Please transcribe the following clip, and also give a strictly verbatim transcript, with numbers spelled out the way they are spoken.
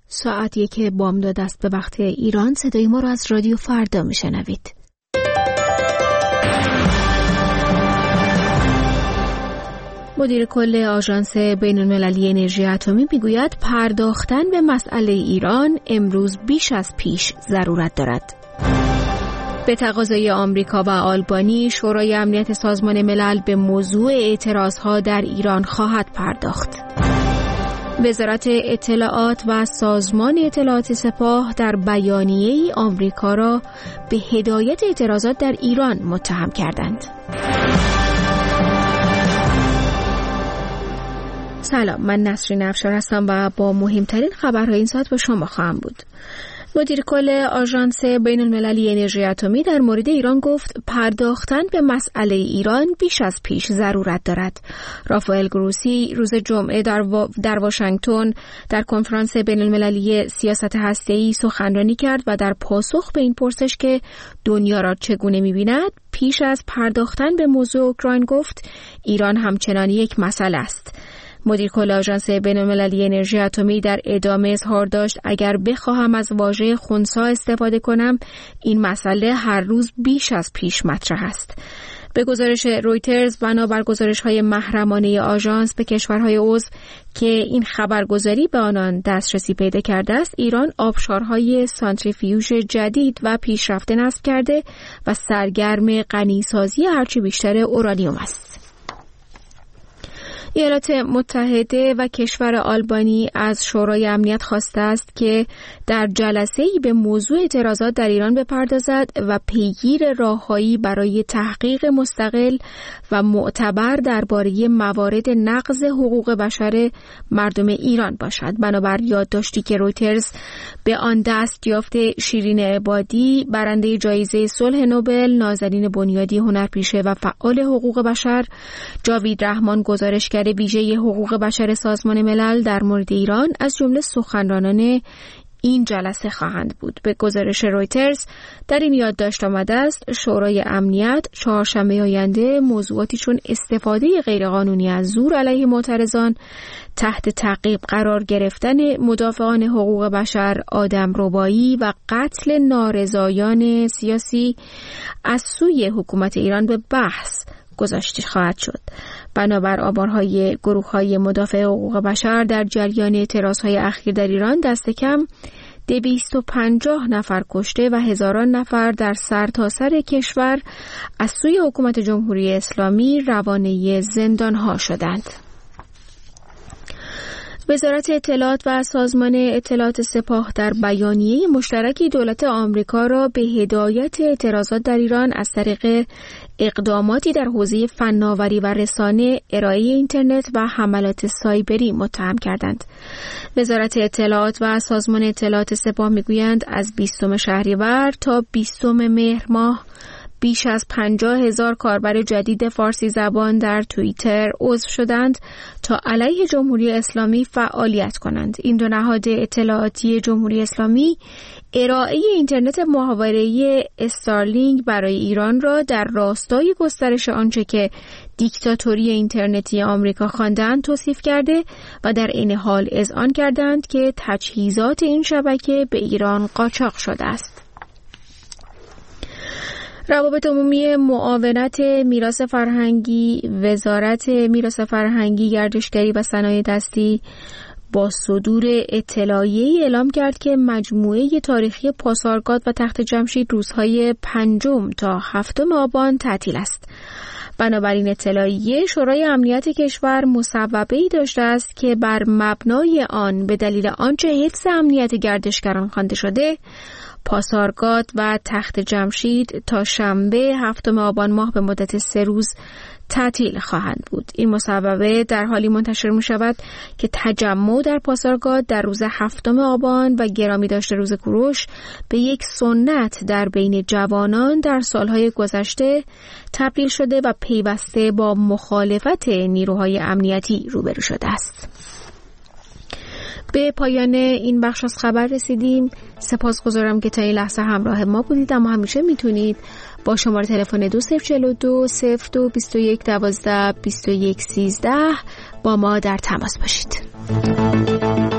ساعت یک بامداد است به وقت ایران. صدای ما را از رادیو فردا میشنوید. مدیر کل آژانس بین‌المللی انرژی اتمی میگوید پرداختن به مسئله ایران امروز بیش از پیش ضرورت دارد. به تقاضای آمریکا و آلبانی، شورای امنیت سازمان ملل به موضوع اعتراضها در ایران خواهد پرداخت. وزارت اطلاعات و سازمان اطلاعات سپاه در بیانیه‌ای آمریکا را به هدایت اعتراضات در ایران متهم کردند. سلام، من نسرین افشار هستم و با مهمترین خبرهای این ساعت با شما خواهم بود. مدیر کل آژانس بین‌المللی انرژی اتمی در مورد ایران گفت پرداختن به مسئله ایران بیش از پیش ضرورت دارد. رافائل گروسی روز جمعه در, و... در واشنگتن در کنفرانس بین‌المللی سیاست هسته‌ای سخنرانی کرد و در پاسخ به این پرسش که دنیا را چگونه می‌بیند پیش از پرداختن به موضوع اوکراین گفت ایران همچنان یک مسئله است. مدیر کل آژانس بین‌المللی انرژی اتمی در ادامه اظهار داشت اگر بخواهم از واژه خنثی استفاده کنم این مسئله هر روز بیش از پیش مطرح است. به گزارش رویترز بنابر گزارش‌های محرمانه آژانس به کشورهای عضو که این خبرگزاری به آنان دسترسی پیدا کرده است، ایران آبشارهای سانتریفیوژ جدید و پیشرفته نصب کرده و سرگرم غنیسازی هرچی بیشتر اورانیوم است. ایالات متحده و کشور آلبانی از شورای امنیت خواسته است که در جلسه‌ای به موضوع اعتراضات در ایران بپردازد و پیگیر راههایی برای تحقیق مستقل و معتبر درباره موارد نقض حقوق بشر مردم ایران باشد. بنابر یادداشتی که رویترز به آن دست یافته، شیرین عبادی، برنده جایزه صلح نوبل، نازنین بنیادی، هنرپیشه و فعال حقوق بشر، جاوید رحمان، گزارشگر ویژه حقوق بشر سازمان ملل در مورد ایران، از جمله سخنرانان این جلسه خواهند بود. به گزارش رویترز در این یادداشت آمده است شورای امنیت چهارشنبه آینده موضوعاتی چون استفاده غیرقانونی از زور علیه معترضان، تحت تعقیب قرار گرفتن مدافعان حقوق بشر، آدمربایی و قتل نارضایان سیاسی از سوی حکومت ایران به بحث گذاشته خواهد شد. بنابر آمارهای گروه‌های مدافع حقوق بشر در جریان اعتراضهای اخیر در ایران دست کم دویست و پنجاه نفر کشته و هزاران نفر در سرتاسر کشور از سوی حکومت جمهوری اسلامی روانه زندان‌ها شدند. وزارت اطلاعات و سازمان اطلاعات سپاه در بیانیه مشترکی دولت آمریکا را به هدایت اعتراضات در ایران از طریق اقداماتی در حوزه فناوری و رسانه، ارائه اینترنت و حملات سایبری متهم کردند. وزارت اطلاعات و سازمان اطلاعات سپاه میگویند از بیستم شهریور تا بیستم مهر ماه بیش از پنجاه هزار کاربر جدید فارسی زبان در توییتر عضو شدند تا علیه جمهوری اسلامی فعالیت کنند. این دو نهاد اطلاعاتی جمهوری اسلامی ارائه اینترنت محاوره‌ای استارلینک برای ایران را در راستای گسترش آنچه که دیکتاتوری اینترنتی آمریکا خواندند توصیف کرده و در این حال اذعان کردند که تجهیزات این شبکه به ایران قاچاق شده است. روابط عمومی معاونت میراث فرهنگی، وزارت میراث فرهنگی، گردشگری و صنایع دستی با صدور اطلاعیه‌ای اعلام کرد که مجموعه تاریخی پاسارگاد و تخت جمشید روزهای پنجم تا هفتم آبان تعطیل است. بنابراین اطلاعیه شورای امنیت کشور مصوبه‌ای داشته است که بر مبنای آن به دلیل آنچه حفظ امنیت گردشگران خوانده شده، پاسارگاد و تخت جمشید تا شنبه هفتم آبان ماه به مدت سه روز تعطیل خواهند بود. این مصوبه در حالی منتشر می شود که تجمع در پاسارگاد در روز هفتم آبان و گرامی داشته روز کوروش به یک سنت در بین جوانان در سالهای گذشته تبدیل شده و پیوسته با مخالفت نیروهای امنیتی روبرو شده است. به پایان این بخش از خبر رسیدیم. سپاسگزارم که تا این لحظه همراه ما بودید. اما همیشه میتونید با شماره تلفن دو صفر چهل و دو صفر دو بیست و یک دوازده بیست و یک سیزده با ما در تماس باشید.